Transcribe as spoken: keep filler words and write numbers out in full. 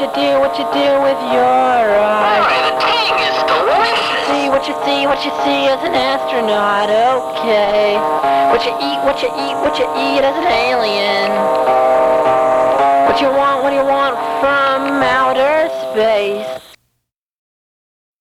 do, what you do with your eyes. Boy, the tang is delicious. See what you see, what you see as an astronaut, okay. What you eat, what you eat, what you eat as an alien. What you want, what do you want from outer